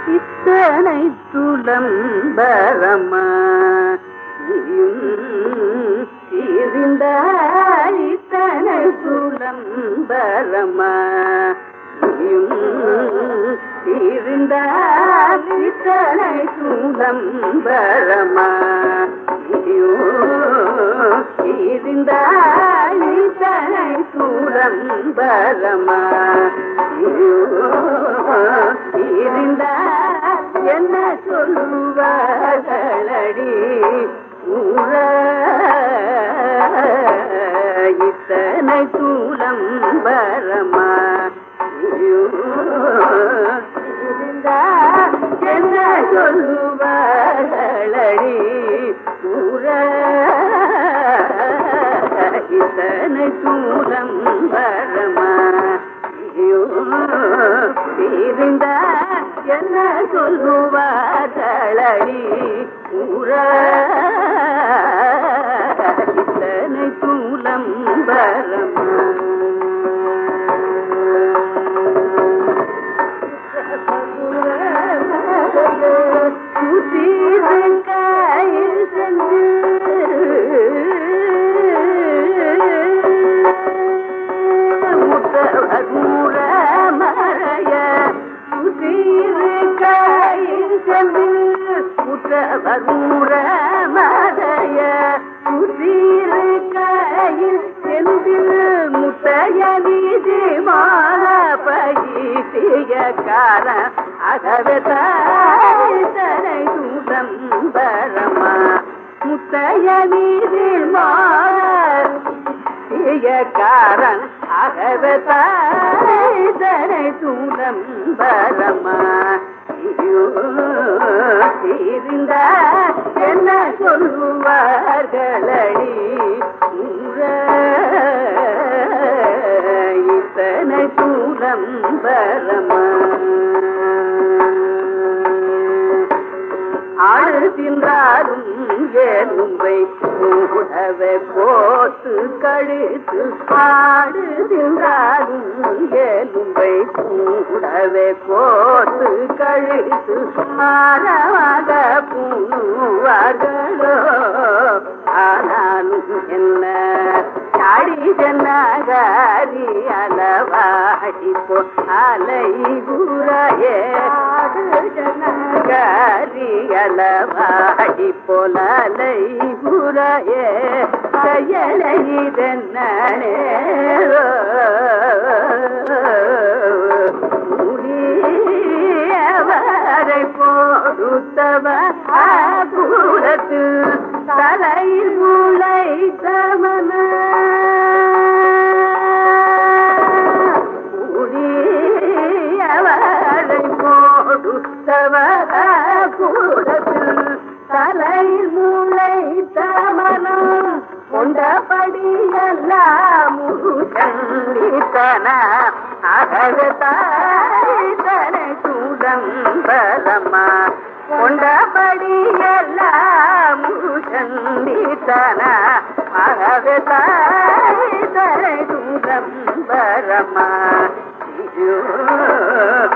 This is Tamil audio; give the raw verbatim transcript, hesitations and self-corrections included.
இத்தனை துலம்பரமா இருந்த இத்தனை துலம்பரமா இருந்த இத்தனை துலம்பரமா இருந்த இத்தனை துலம்பரமா இருந்த என்ன சொல்லுவார்களடி ஊர இத்தனை தூலம்பரமா இருந்த என்ன சொல்லுவார்களடி ஊர இத்தனை தூலம்பரமா இருந்த என்ன சொல்லுவார்களடி ஊர இத்தனை தூலம்பரமா கையில் சென்று முத்தூர மறைய சுதீர் கையில் சென்று முத்தூர மறைய சுதீர் கையில் சென்று முத்தைய வீதி மால பயிற்றிய கார அகவே தனை தூதம்பரமா முத்தைய வீதி மால காரன் அகவே தனை தூதம்பரமா இருந்த என்ன சொல்லுவார்களடி ஊர இத்தனை தூலம்பரமா ஆடு தின்றாலும் ஏனும்பை கூடவே போத்து கழித்து ஆடு தின்றாலும் ஏனும்பை கூடவே போத்து கழித்து மாறவாக பூணுவார்களோ ஆனாலும் என்ன சாடி ஜன்னகாரி அலவாடி போ அலை குரையே ஜன்னகாரி அலவாடி போலலை குரையே செயலை இதன்னே முடியவரை போடுத்தவ பூரத்து தலையில் முளை தமன முடியவரை போடுத்தவ பூரத்து தலையில் முளை தமனம் கொண்டபடியெல்லாம் முழுச்சந்தித்தன அகவே தனை தூதம்பரமா கொண்டபடியெல்லாம் முழுச்சந்தித்தன அகவே தனை தூதம்பரமா